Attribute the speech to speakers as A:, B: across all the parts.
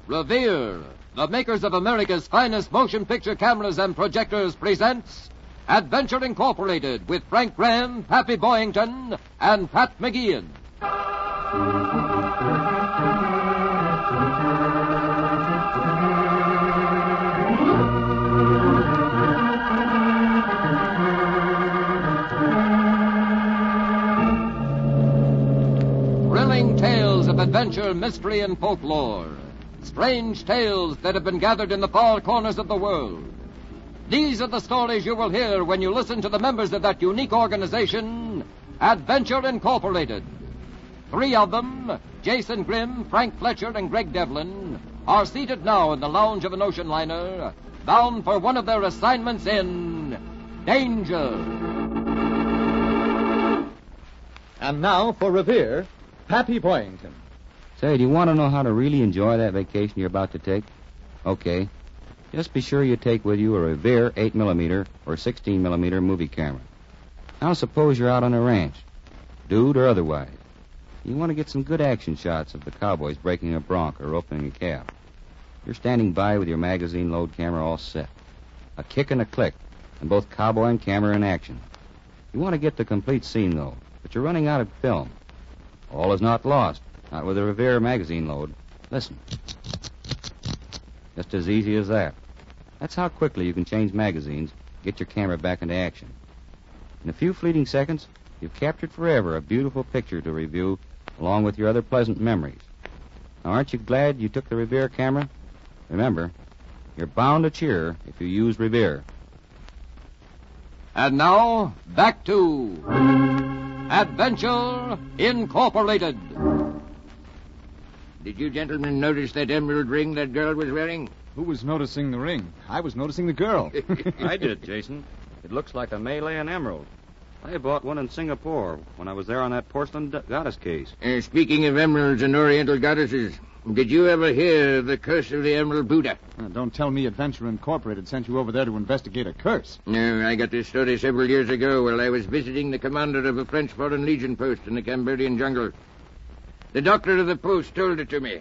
A: Revere, the makers of America's finest motion picture cameras and projectors, presents Adventure Incorporated with Frank Graham, Pappy Boyington, and Pat McGeehan. Thrilling tales of adventure, mystery, and folklore. Strange tales that have been gathered in the far corners of the world. These are the stories you will hear when you listen to the members of that unique organization, Adventure Incorporated. Three of them, Jason Grimm, Frank Fletcher, and Greg Devlin, are seated now in the lounge of an ocean liner, bound for one of their assignments in danger.
B: And now for Revere, Pappy Boyington.
C: Say, do you want to know how to really enjoy that vacation you're about to take? Okay. Just be sure you take with you a Revere 8mm or 16mm movie camera. Now suppose you're out on a ranch, dude or otherwise. You want to get some good action shots of the cowboys breaking a bronc or opening a calf. You're standing by with your magazine load camera all set. A kick and a click, and both cowboy and camera in action. You want to get the complete scene, though, but you're running out of film. All is not lost. Not with a Revere magazine load. Listen. Just as easy as that. That's how quickly you can change magazines, get your camera back into action. In a few fleeting seconds, you've captured forever a beautiful picture to review, along with your other pleasant memories. Now, aren't you glad you took the Revere camera? Remember, you're bound to cheer if you use Revere.
A: And now, back to Adventure Incorporated.
D: Did you gentlemen notice that emerald ring that girl was wearing?
E: Who was noticing the ring? I was noticing the girl.
C: I did, Jason. It looks like a Malayan emerald. I bought one in Singapore when I was there on that porcelain goddess case.
D: Speaking of emeralds and oriental goddesses, did you ever hear the curse of the Emerald Buddha?
E: Don't tell me Adventure Incorporated sent you over there to investigate a curse.
D: No, I got this story several years ago while I was visiting the commander of a French Foreign Legion post in the Cambodian jungle. The doctor of the post told it to me.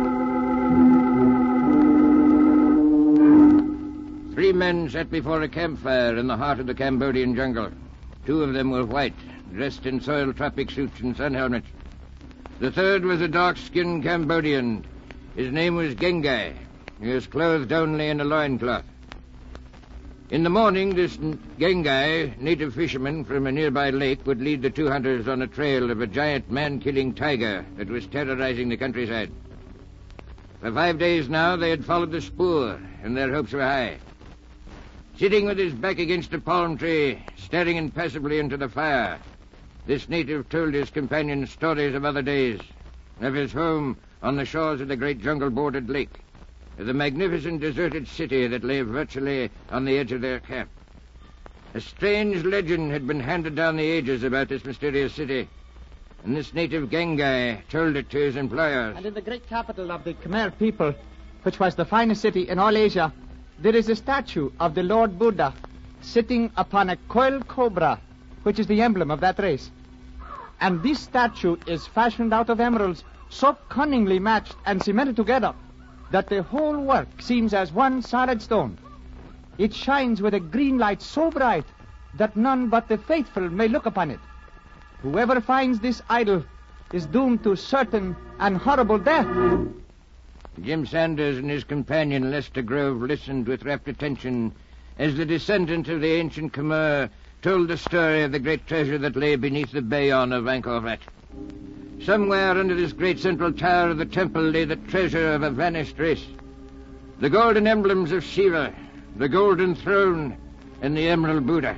D: 3 men sat before a campfire in the heart of the Cambodian jungle. 2 of them were white, dressed in soiled tropic suits and sun helmets. The third was a dark-skinned Cambodian. His name was Gengai. He was clothed only in a loincloth. In the morning, this Gengai, native fisherman from a nearby lake, would lead the 2 hunters on a trail of a giant man-killing tiger that was terrorizing the countryside. For 5 days now, they had followed the spoor, and their hopes were high. Sitting with his back against a palm tree, staring impassively into the fire, this native told his companions stories of other days, of his home on the shores of the great jungle-bordered lake, of the magnificent deserted city that lay virtually on the edge of their camp. A strange legend had been handed down the ages about this mysterious city, and this native Gengai told it to his employers.
F: And in the great capital of the Khmer people, which was the finest city in all Asia, there is a statue of the Lord Buddha sitting upon a coiled cobra, which is the emblem of that race. And this statue is fashioned out of emeralds so cunningly matched and cemented together that the whole work seems as one solid stone. It shines with a green light so bright that none but the faithful may look upon it. Whoever finds this idol is doomed to certain and horrible death.
D: Jim Sanders and his companion Lester Grove listened with rapt attention as the descendant of the ancient Khmer told the story of the great treasure that lay beneath the Bayon of Angkor Wat. Somewhere under this great central tower of the temple lay the treasure of a vanished race. The golden emblems of Shiva, the golden throne, and the emerald Buddha.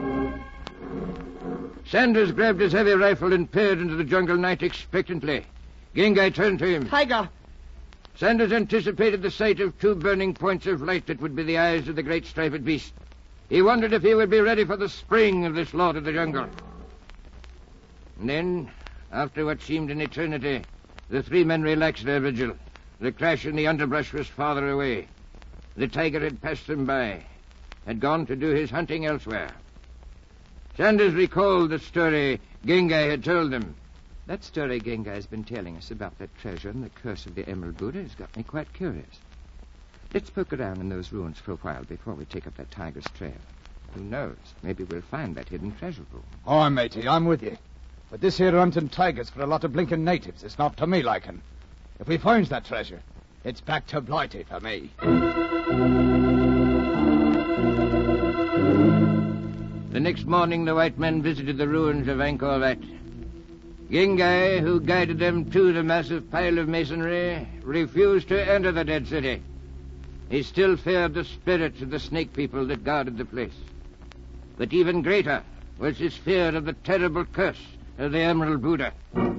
D: Sanders grabbed his heavy rifle and peered into the jungle night expectantly. Gengai turned to him.
F: Tiger!
D: Sanders anticipated the sight of 2 burning points of light that would be the eyes of the great striped beast. He wondered if he would be ready for the spring of this lord of the jungle. And then, after what seemed an eternity, the 3 men relaxed their vigil. The crash in the underbrush was farther away. The tiger had passed them by, had gone to do his hunting elsewhere. Sanders recalled the story Gengai had told them. That story Gengai's been telling us about that treasure and the curse of the Emerald Buddha has got me quite curious. Let's poke around in those ruins for a while before we take up that tiger's trail. Who knows? Maybe we'll find that hidden treasure room.
E: Oh, matey, I'm with you. But this here hunting tigers for a lot of blinking natives is not to me liking. If we finds that treasure, it's back to Blighty for me.
D: The next morning, the white men visited the ruins of Angkor Wat. Genghis, who guided them to the massive pile of masonry, refused to enter the dead city. He still feared the spirits of the snake people that guarded the place. But even greater was his fear of the terrible curse of the Emerald Buddha.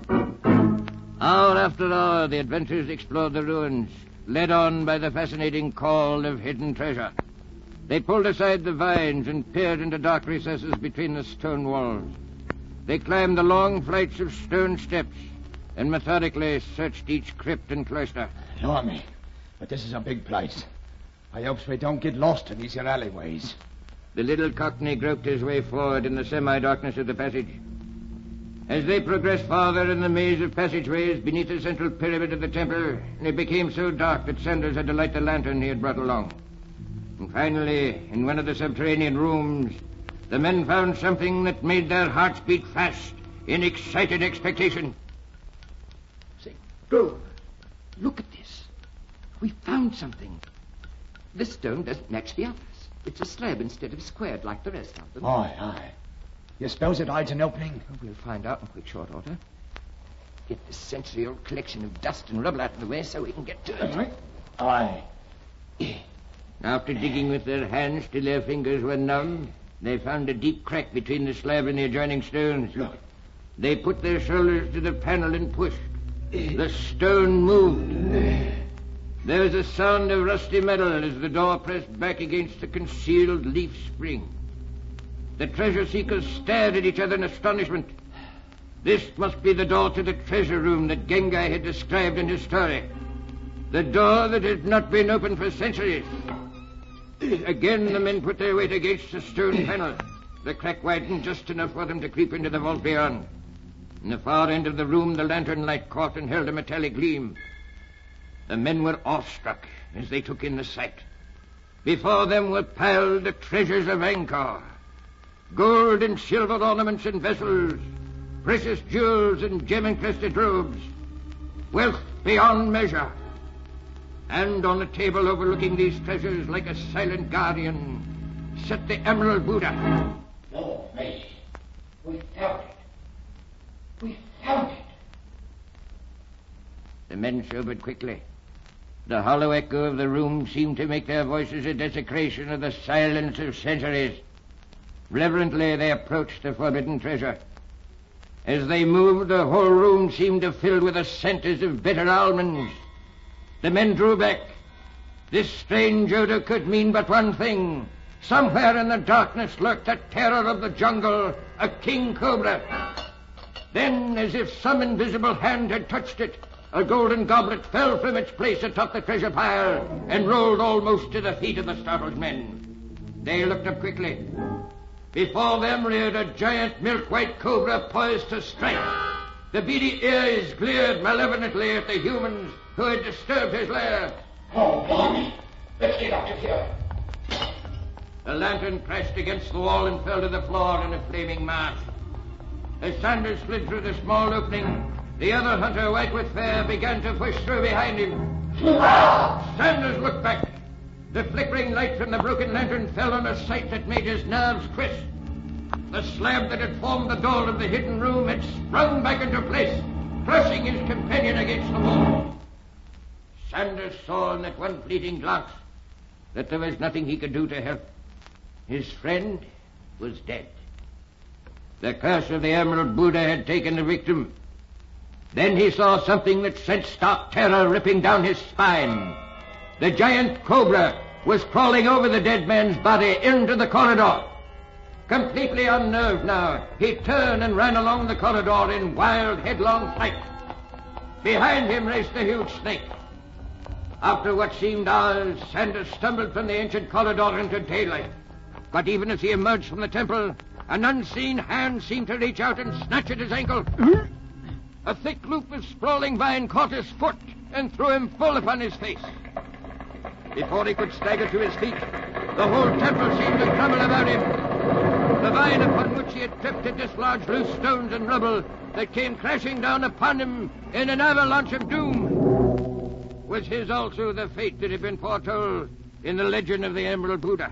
D: Hour after hour, the adventurers explored the ruins, led on by the fascinating call of hidden treasure. They pulled aside the vines and peered into dark recesses between the stone walls. They climbed the long flights of stone steps and methodically searched each crypt and cloister.
E: Blimey, but this is a big place. I hopes we don't get lost in these here alleyways.
D: The little cockney groped his way forward in the semi-darkness of the passage. As they progressed farther in the maze of passageways beneath the central pyramid of the temple, it became so dark that Sanders had to light the lantern he had brought along. And finally, in one of the subterranean rooms, the men found something that made their hearts beat fast in excited expectation.
A: Say, Grove, look at this. We found something. This stone doesn't match the others. It's a slab instead of squared like the rest of them.
E: Aye. You suppose it hides an opening?
A: We'll find out in quick short order. Get this century-old collection of dust and rubble out of the way so we can get to it.
E: Aye.
D: After digging with their hands till their fingers were numb, they found a deep crack between the slab and the adjoining stones.
E: Look.
D: They put their shoulders to the panel and pushed. The stone moved. There was a sound of rusty metal as the door pressed back against the concealed leaf spring. The treasure seekers stared at each other in astonishment. This must be the door to the treasure room that Genghis had described in his story. The door that had not been opened for centuries. Again the men put their weight against the stone panel. The crack widened just enough for them to creep into the vault beyond. In the far end of the room, the lantern light caught and held a metallic gleam. The men were awestruck as they took in the sight. Before them were piled the treasures of Angkor. Gold and silver ornaments and vessels, precious jewels and gem-encrusted robes, wealth beyond measure. And on a table overlooking these treasures like a silent guardian sat the Emerald Buddha.
A: Lord me, we found it. We found it.
D: The men sobered quickly. The hollow echo of the room seemed to make their voices a desecration of the silence of centuries. Reverently they approached the forbidden treasure. As they moved, the whole room seemed to fill with the scent as of bitter almonds. The men drew back. This strange odor could mean but one thing. Somewhere in the darkness lurked the terror of the jungle, a king cobra. Then, as if some invisible hand had touched it, a golden goblet fell from its place atop the treasure pile and rolled almost to the feet of the startled men. They looked up quickly. Before them reared a giant milk-white cobra poised to strike. The beady ears glared malevolently at the humans who had disturbed his lair.
A: Oh, blimey. Let's get out of here.
D: The lantern crashed against the wall and fell to the floor in a flaming mass. As Sanders slid through the small opening, the other hunter, white with fear, began to push through behind him. Sanders looked back. The flickering light from the broken lantern fell on a sight that made his nerves crisp. The slab that had formed the door of the hidden room had sprung back into place, crushing his companion against the wall. Sanders saw in that one fleeting glance that there was nothing he could do to help. His friend was dead. The curse of the Emerald Buddha had taken the victim. Then he saw something that sent stark terror ripping down his spine. The giant cobra was crawling over the dead man's body into the corridor. Completely unnerved now, he turned and ran along the corridor in wild, headlong flight. Behind him raced the huge snake. After what seemed hours, Sanders stumbled from the ancient corridor into daylight. But even as he emerged from the temple, an unseen hand seemed to reach out and snatch at his ankle. a thick loop of sprawling vine caught his foot and threw him full upon his face. Before he could stagger to his feet, the whole temple seemed to crumble about him. The vine upon which he had tripped had dislodged loose stones and rubble that came crashing down upon him in an avalanche of doom. Was his also the fate that had been foretold in the legend of the Emerald Buddha?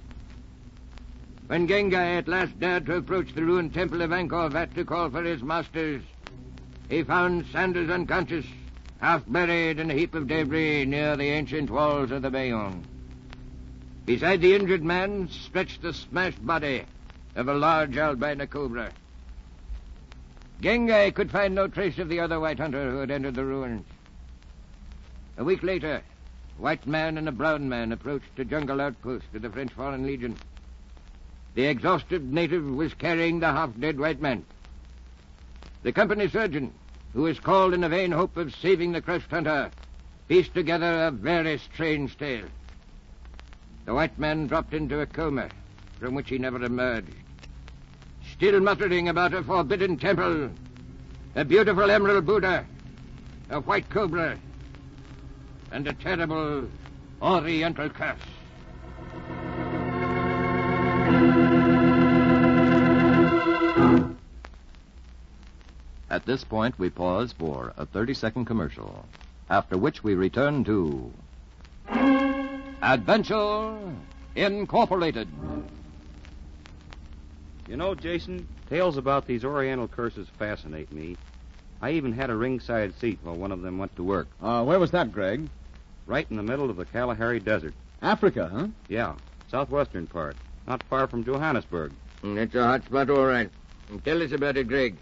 D: When Gengai at last dared to approach the ruined temple of Angkor Wat to call for his masters, he found Sanders unconscious, half buried in a heap of debris near the ancient walls of the Bayong. Beside the injured man stretched the smashed body of a large albino cobra. Gengai could find no trace of the other white hunter who had entered the ruins. A week later, a white man and a brown man approached a jungle outpost of the French Foreign Legion. The exhausted native was carrying the half-dead white man. The company surgeon, who was called in a vain hope of saving the crushed hunter, pieced together a very strange tale. The white man dropped into a coma from which he never emerged, still muttering about a forbidden temple, a beautiful emerald Buddha, a white cobra, and a terrible oriental curse.
G: At this point, we pause for a 30-second commercial, after which we return to
A: Adventure Incorporated.
C: You know, Jason, tales about these Oriental curses fascinate me. I even had a ringside seat while one of them went to work.
B: Where was that, Greg?
C: Right in the middle of the Kalahari Desert.
B: Africa, huh?
C: Yeah, southwestern part. Not far from Johannesburg.
D: It's a hot spot, all right. Tell us about it, Greg.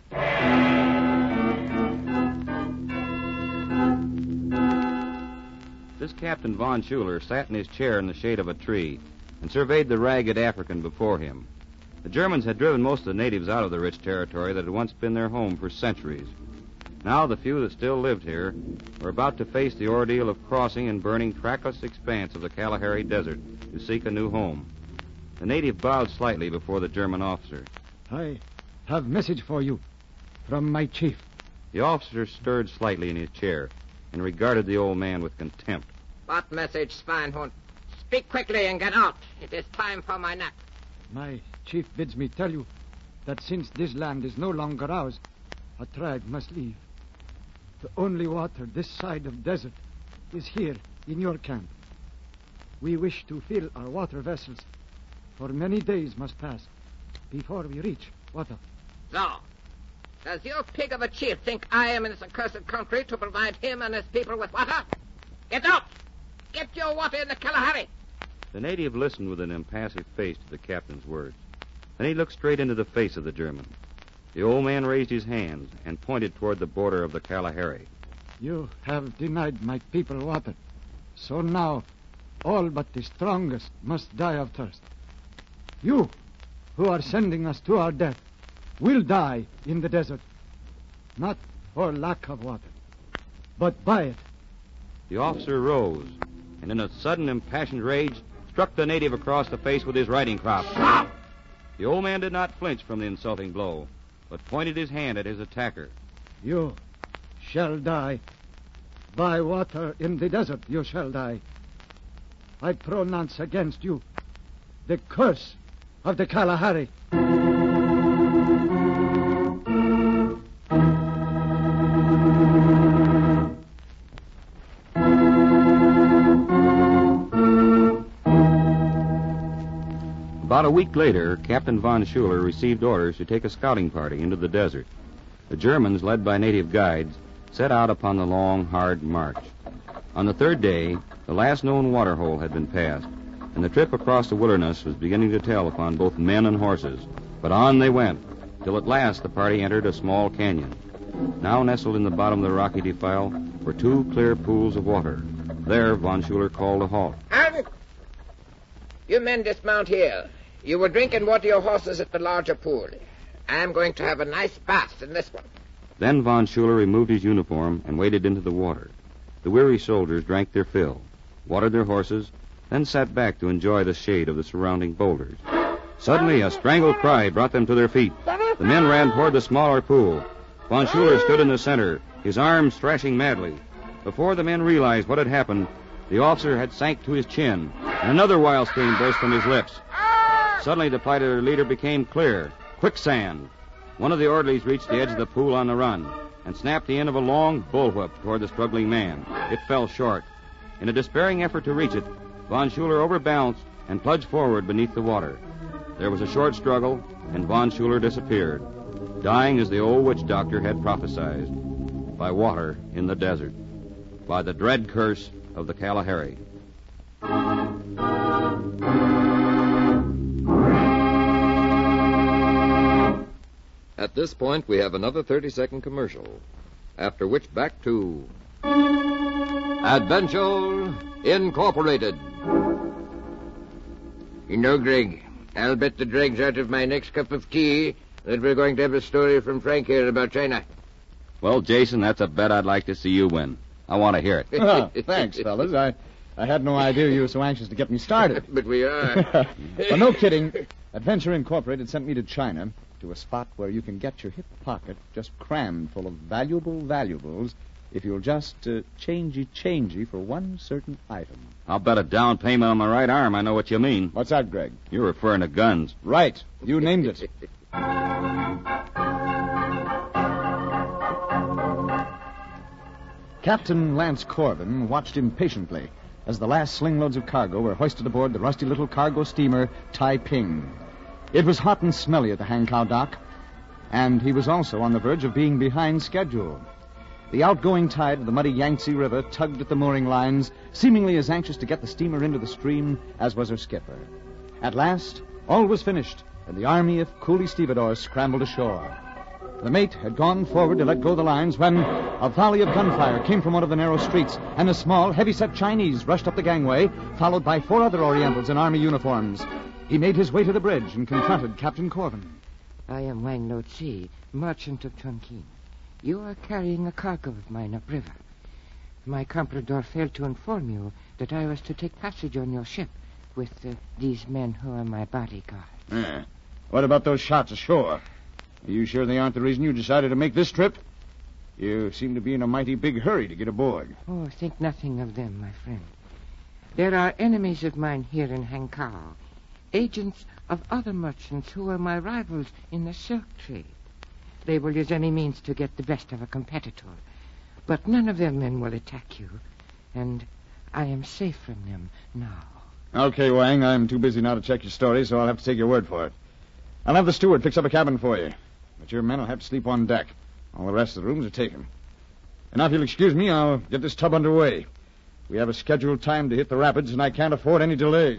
C: This Captain Von Schuler sat in his chair in the shade of a tree and surveyed the ragged African before him. The Germans had driven most of the natives out of the rich territory that had once been their home for centuries. Now the few that still lived here were about to face the ordeal of crossing and burning trackless expanse of the Kalahari Desert to seek a new home. The native bowed slightly before the German officer.
E: I have message for you from my chief.
C: The officer stirred slightly in his chair and regarded the old man with contempt.
H: What message, Schweinhund? Speak quickly and get out. It is time for my nap.
E: My chief bids me tell you that since this land is no longer ours, a tribe must leave. The only water this side of desert is here in your camp. We wish to fill our water vessels, for many days must pass before we reach water.
H: So, does your pig of a chief think I am in this accursed country to provide him and his people with water? Get out! Get your water in the Kalahari!
C: The native listened with an impassive face to the captain's words. Then he looked straight into the face of the German. The old man raised his hands and pointed toward the border of the Kalahari.
E: You have denied my people water. So now, all but the strongest must die of thirst. You, who are sending us to our death, will die in the desert. Not for lack of water, but by it.
C: The officer rose, and in a sudden impassioned rage, struck the native across the face with his riding crop.
H: Stop!
C: The old man did not flinch from the insulting blow, but pointed his hand at his attacker.
E: You shall die. By water in the desert you shall die. I pronounce against you the curse of the Kalahari.
C: About a week later, Captain Von Schuler received orders to take a scouting party into the desert. The Germans, led by native guides, set out upon the long, hard march. On the third day, the last known water hole had been passed, and the trip across the wilderness was beginning to tell upon both men and horses. But on they went, till at last the party entered a small canyon. Now nestled in the bottom of the rocky defile were two clear pools of water. There, Von Schuler called a halt.
H: Halt! You men dismount here. You will drink and water your horses at the larger pool. I'm going to have a nice bath in this one.
C: Then Von Schuler removed his uniform and waded into the water. The weary soldiers drank their fill, watered their horses, then sat back to enjoy the shade of the surrounding boulders. Suddenly, a strangled cry brought them to their feet. The men ran toward the smaller pool. Von Schuler stood in the center, his arms thrashing madly. Before the men realized what had happened, the officer had sank to his chin, and another wild scream burst from his lips. Suddenly, the plight of their leader became clear. Quicksand. One of the orderlies reached the edge of the pool on the run and snapped the end of a long bullwhip toward the struggling man. It fell short. In a despairing effort to reach it, Von Schuler overbalanced and plunged forward beneath the water. There was a short struggle, and Von Schuler disappeared, dying as the old witch doctor had prophesied, by water in the desert, by the dread curse of the Kalahari.
G: At this point, we have another 30-second commercial, after which back to
A: Adventure Incorporated.
D: You know, Greg, I'll bet the dregs out of my next cup of tea that we're going to have a story from Frank here about China.
C: Well, Jason, that's a bet I'd like to see you win. I want to hear it.
F: Oh, thanks, fellas. I had no idea you were so anxious to get me started.
D: But we are.
F: Well, no kidding. Adventure Incorporated sent me to China, to a spot where you can get your hip pocket just crammed full of valuable valuables if you'll just changey for one certain item.
C: I'll bet a down payment on my right arm I know what you mean.
F: What's that, Greg?
C: You're referring to guns.
F: Right. You named it. Captain Lance Corbin watched impatiently as the last slingloads of cargo were hoisted aboard the rusty little cargo steamer Taiping. It was hot and smelly at the Hankow dock, and he was also on the verge of being behind schedule. The outgoing tide of the muddy Yangtze River tugged at the mooring lines, seemingly as anxious to get the steamer into the stream as was her skipper. At last, all was finished, and the army of coolie stevedores scrambled ashore. The mate had gone forward to let go the lines when a volley of gunfire came from one of the narrow streets, and a small, heavy-set Chinese rushed up the gangway, followed by 4 other Orientals in army uniforms. He made his way to the bridge and confronted Captain Corbin.
H: I am Wang Lo-Chi, merchant of Chongqing. You are carrying a cargo of mine upriver. My comprador failed to inform you that I was to take passage on your ship with these men who are my bodyguard.
E: What about those shots ashore? Are you sure they aren't the reason you decided to make this trip? You seem to be in a mighty big hurry to get aboard.
H: Oh, think nothing of them, my friend. There are enemies of mine here in Hankow, agents of other merchants who are my rivals in the silk trade. They will use any means to get the best of a competitor, but none of their men will attack you, and I am safe from them now.
E: Okay, Wang, I'm too busy now to check your story, so I'll have to take your word for it. I'll have the steward fix up a cabin for you, but your men will have to sleep on deck. All the rest of the rooms are taken. And now, if you'll excuse me, I'll get this tub underway. We have a scheduled time to hit the rapids, and I can't afford any delays.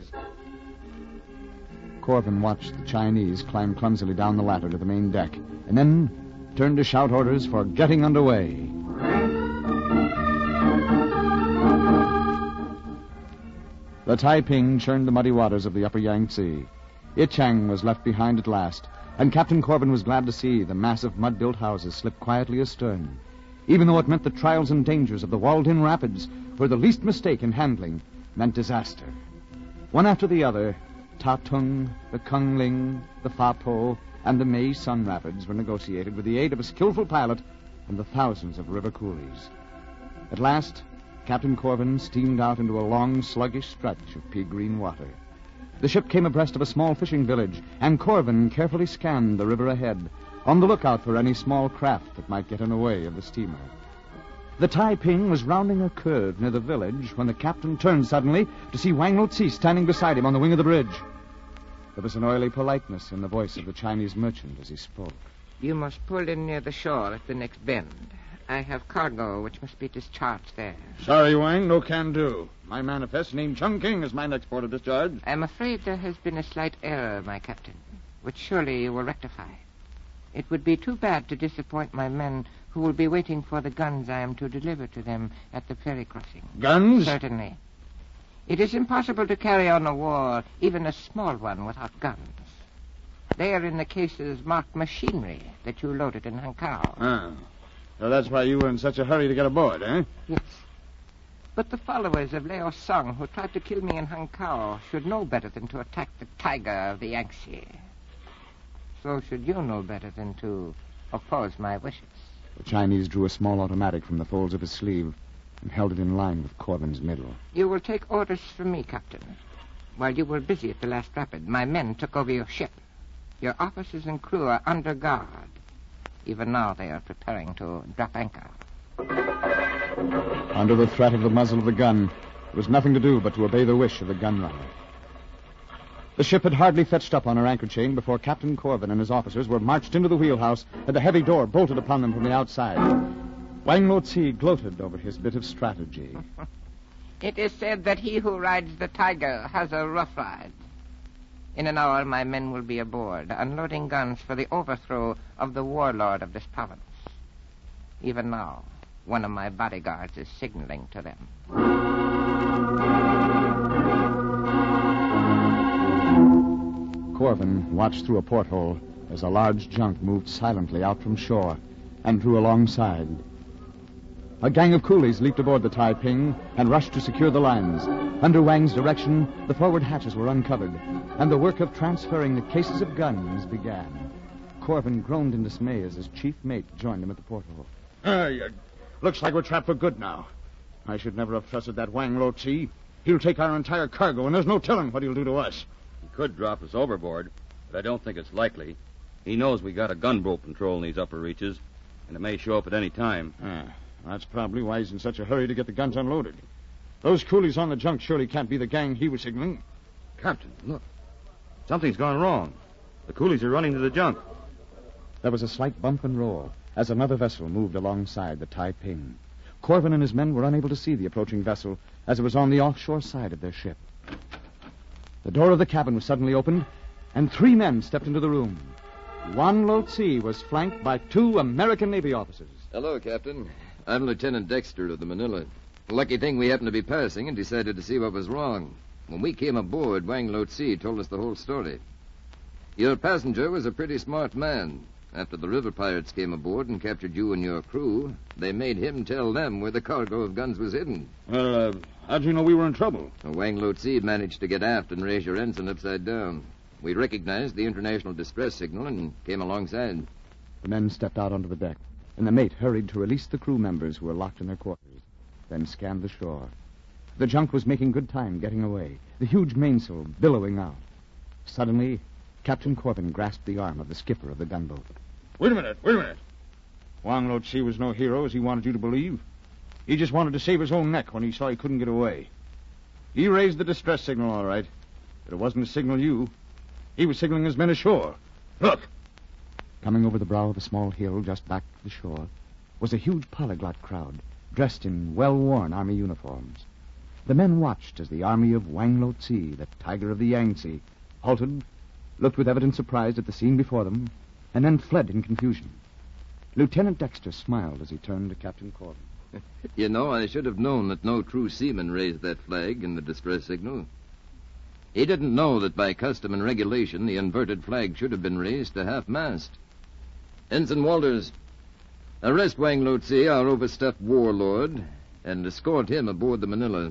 F: Corbin watched the Chinese climb clumsily down the ladder to the main deck, and then turned to shout orders for getting underway. The Taiping churned the muddy waters of the upper Yangtze. Ichang was left behind at last, and Captain Corbin was glad to see the massive mud-built houses slip quietly astern, even though it meant the trials and dangers of the walled-in rapids, where the least mistake in handling meant disaster. One after the other, Tatung, the Kungling, the Fapo, and the Mei Sun Rapids were negotiated with the aid of a skillful pilot and the thousands of river coolies. At last, Captain Corbin steamed out into a long, sluggish stretch of pea-green water. The ship came abreast of a small fishing village, and Corbin carefully scanned the river ahead, on the lookout for any small craft that might get in the way of the steamer. The Taiping was rounding a curve near the village when the captain turned suddenly to see Wang Lo-Chi standing beside him on the wing of the bridge. There was an oily politeness in the voice of the Chinese merchant as he spoke.
H: You must pull in near the shore at the next bend. I have cargo which must be discharged there.
E: Sorry, Wang, no can do. My manifest named Chungking as my next port of discharge.
H: I'm afraid there has been a slight error, my captain, which surely you will rectify. It would be too bad to disappoint my men who will be waiting for the guns I am to deliver to them at the ferry crossing.
E: Guns?
H: Certainly. It is impossible to carry on a war, even a small one, without guns. They are in the cases marked machinery that you loaded in Hankow.
E: Ah. So that's why you were in such a hurry to get aboard, eh?
H: Yes. But the followers of Liao Song who tried to kill me in Hankow should know better than to attack the tiger of the Yangtze. So should you know better than to oppose my wishes.
I: The Chinese drew a small automatic from the folds of his sleeve and held it in line with Corbin's middle.
H: You will take orders from me, Captain. While you were busy at the last rapid, my men took over your ship. Your officers and crew are under guard. Even now they are preparing to drop anchor.
I: Under the threat of the muzzle of the gun, there was nothing to do but to obey the wish of the gunrunner. The ship had hardly fetched up on her anchor chain before Captain Corbin and his officers were marched into the wheelhouse and the heavy door bolted upon them from the outside. Wang Lo-Tzi gloated over his bit of strategy.
H: It is said that he who rides the Tiger has a rough ride. In an hour, my men will be aboard, unloading guns for the overthrow of the warlord of this province. Even now, one of my bodyguards is signaling to them.
I: Corbin watched through a porthole as a large junk moved silently out from shore and drew alongside. A gang of coolies leaped aboard the Taiping and rushed to secure the lines. Under Wang's direction, the forward hatches were uncovered, and the work of transferring the cases of guns began. Corbin groaned in dismay as his chief mate joined him at the porthole.
E: Looks like we're trapped for good now. I should never have trusted that Wang Lo-Tzi. He'll take our entire cargo, and there's no telling what he'll do to us.
C: He could drop us overboard, but I don't think it's likely. He knows we got a gunboat patrol in these upper reaches, and it may show up at any time.
E: That's probably why he's in such a hurry to get the guns unloaded. Those coolies on the junk surely can't be the gang he was signaling.
C: Captain, look. Something's gone wrong. The coolies are running to the junk.
I: There was a slight bump and roll as another vessel moved alongside the Taiping. Corbin and his men were unable to see the approaching vessel as it was on the offshore side of their ship. The door of the cabin was suddenly opened, and 3 men stepped into the room. Wang Lo-Tzi was flanked by 2 American Navy officers.
A: Hello, Captain. I'm Lieutenant Dexter of the Manila. Lucky thing we happened to be passing and decided to see what was wrong. When we came aboard, Wang Lo-Tzi told us the whole story. Your passenger was a pretty smart man. After the river pirates came aboard and captured you and your crew, they made him tell them where the cargo of guns was hidden.
E: Well, how'd you know we were in trouble?
A: Wang Lo-Tzi managed to get aft and raise your ensign upside down. We recognized the international distress signal and came alongside.
I: The men stepped out onto the deck, and the mate hurried to release the crew members who were locked in their quarters, then scanned the shore. The junk was making good time getting away, the huge mainsail billowing out. Suddenly, Captain Corbin grasped the arm of the skipper of the gunboat.
E: Wait a minute. Wang Lo-Tzi was no hero, as he wanted you to believe. He just wanted to save his own neck when he saw he couldn't get away. He raised the distress signal, all right, but it wasn't to signal you. He was signaling his men ashore. Look!
I: Coming over the brow of a small hill just back of the shore was a huge polyglot crowd, dressed in well-worn army uniforms. The men watched as the army of Wang Lo-Tzi, the Tiger of the Yangtze, halted, looked with evident surprise at the scene before them, and then fled in confusion. Lieutenant Dexter smiled as he turned to Captain Corbin.
A: You know, I should have known that no true seaman raised that flag in the distress signal. He didn't know that by custom and regulation the inverted flag should have been raised to half-mast. Ensign Walters, arrest Wang Lo-Tzi, our overstuffed warlord, and escort him aboard the Manila.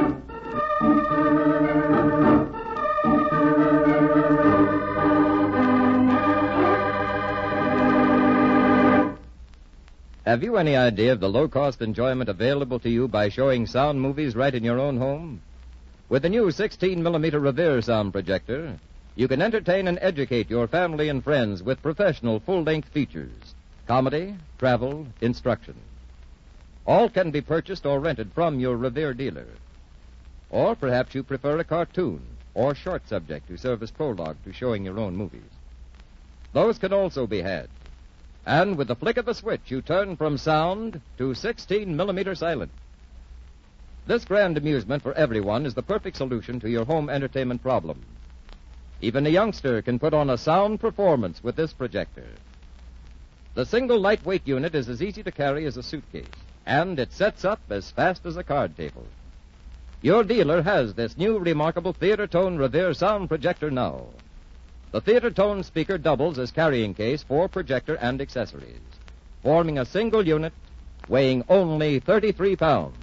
A: Have you any idea of the low-cost enjoyment available to you by showing sound movies right in your own home? With the new 16mm Revere sound projector, you can entertain and educate your family and friends with professional full-length features, comedy, travel, instruction. All can be purchased or rented from your Revere dealer. Or perhaps you prefer a cartoon or short subject to serve as prologue to showing your own movies. Those can also be had. And with the flick of a switch, you turn from sound to 16mm silent. This grand amusement for everyone is the perfect solution to your home entertainment problem. Even a youngster can put on a sound performance with this projector. The single lightweight unit is as easy to carry as a suitcase, and it sets up as fast as a card table. Your dealer has this new remarkable Theater Tone Revere sound projector now. The Theater Tone speaker doubles as carrying case for projector and accessories, forming a single unit weighing only 33 pounds.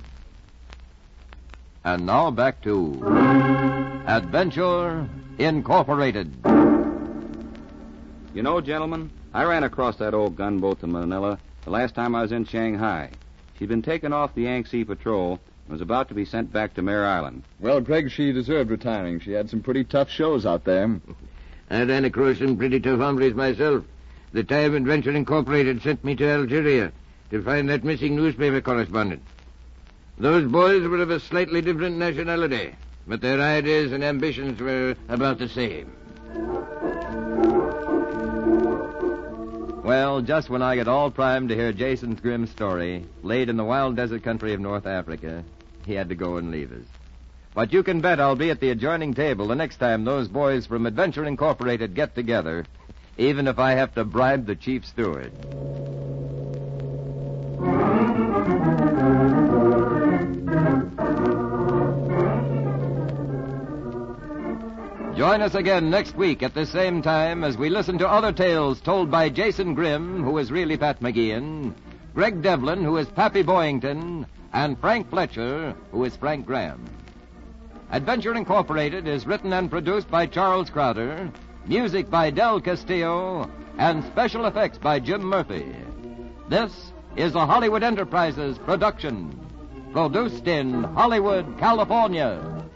A: And now back to Adventure Incorporated.
C: You know, gentlemen, I ran across that old gunboat to Manila the last time I was in Shanghai. She'd been taken off the Yangtze Patrol and was about to be sent back to Mare Island.
I: Well, Greg, she deserved retiring. She had some pretty tough shows out there.
D: I ran across some pretty tough hombres myself. The Time Adventure Incorporated sent me to Algeria to find that missing newspaper correspondent. Those boys were of a slightly different nationality, but their ideas and ambitions were about the same.
G: Well, just when I get all primed to hear Jason's grim story, laid in the wild desert country of North Africa, he had to go and leave us. But you can bet I'll be at the adjoining table the next time those boys from Adventure Incorporated get together, even if I have to bribe the chief steward.
A: Join us again next week at the same time as we listen to other tales told by Jason Grimm, who is really Pat McGeehan, Greg Devlin, who is Pappy Boyington, and Frank Fletcher, who is Frank Graham. Adventure Incorporated is written and produced by Charles Crowder, music by Del Castillo, and special effects by Jim Murphy. This is a Hollywood Enterprises production, produced in Hollywood, California.